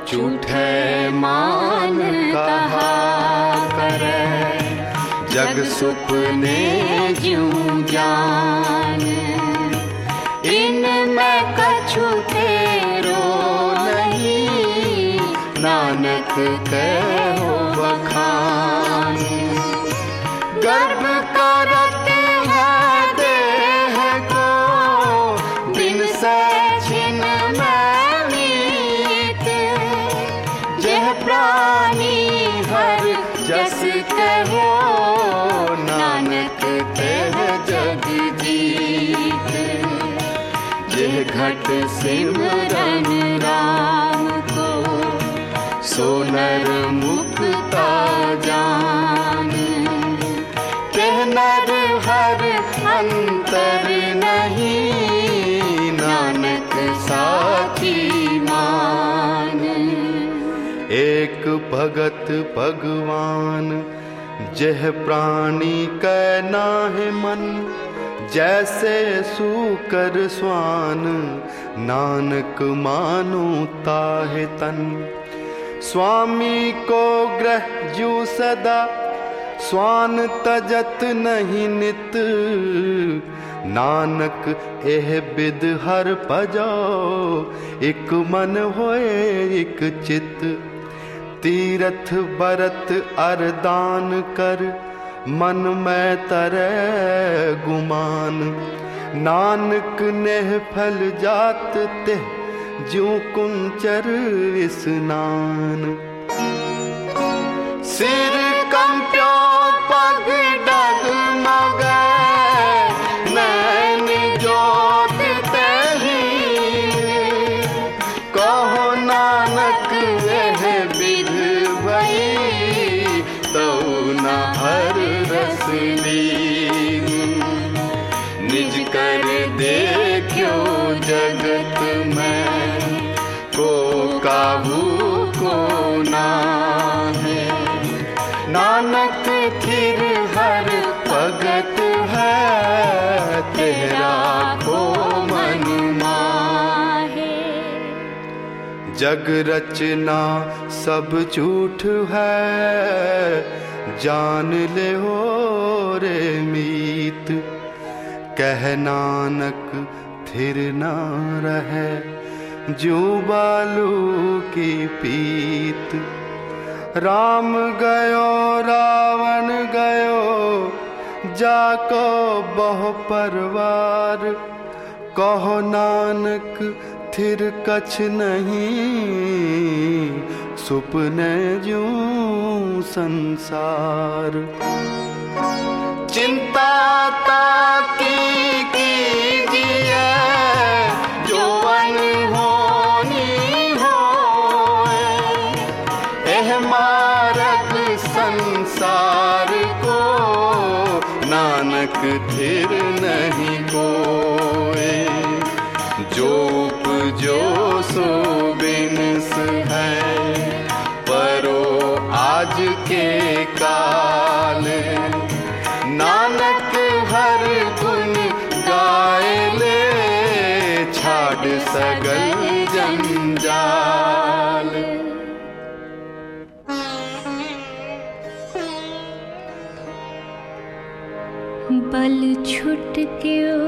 झूठे मान कहा करे, जग सुपने ज्यों जान। इनमें कछु तेरो नहीं, नानक कहो बखान। गर्भ करत है देह को, बिन से छिन में मीत। यह प्राणी हर जस कहो, नानक तेह जग जीत। यह घट सिमरन राम को, सो नर मुक्ता जान। कह नर हर अंतर नहीं, नानक साची मान। एक भगत भगवान, जह प्राणी कै नाहि मन। जैसे सूकर स्वान, नानक मानो ताहे तन। स्वामी को ग्रह जू सदा, स्वान तजत नहीं नित। नानक एह बिद हर पजो, एक मन होए एक चित। तीरथ बरत अरदान कर, मन में तरे गुमान। नानक नेह फल जात तेह, ज्यों कुंचर स्नान। सिर कंप्यो पग डगमगे, नैन जोत तही। कहो नानक वह विध भई, तो न हर रस लीन। निज कर देखो जगत में, को काबू को नाहे। नानक थिर हर भगत है, तेरा को मन माहे। जग रचना सब झूठ है, जान ले हो रे मीत। कह नानक थिर ना रहे, जो बालू की पीत। राम गयो रावण गयो, जाको बहु परवार। कहो नानक थिर कछ नहीं, सुपने ज्यों संसार। चिंता ताकी कीजिए, जो अनहोनी होए। एह मार्ग संसार को, नानक थिर नहीं कोए। जो उपजो सो बिनस है, परो आज के काल। नानक हर गुण गाए ले, छाड़ सगल जंजाल। बल छुट क्यों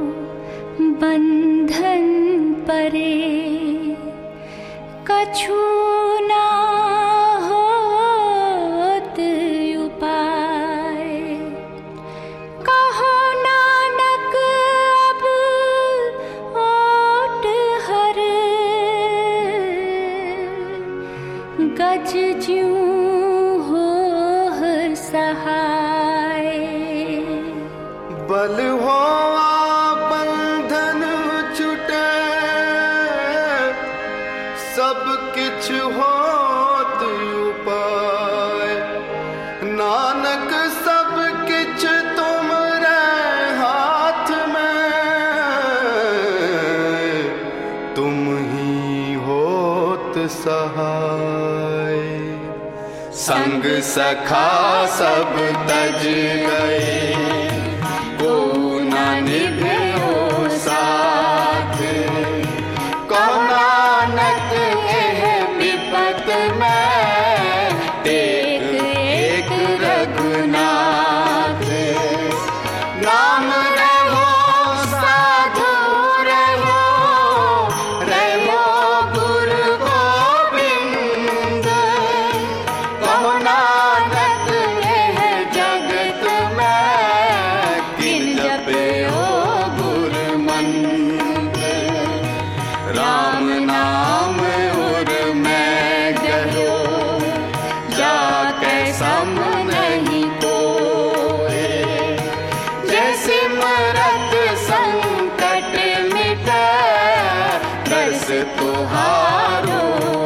बंधन परे, कछु ना होत उपाय। कहो नानक अब ओट हर, गज ज्यों हो सहाय। बल हो बंधन छुटे, सब किछ होत उपाय। नानक सब किछ तुमरे हाथ में, तुम ही होत सहाय। संग सखा सब तज गए, को न निभयो साथ। कहो नानक एह विपद राम नाम उर मैं गयो, जाके सम नहीं कोई। जैसे मरत संकट मिटै, दर्श तुहारो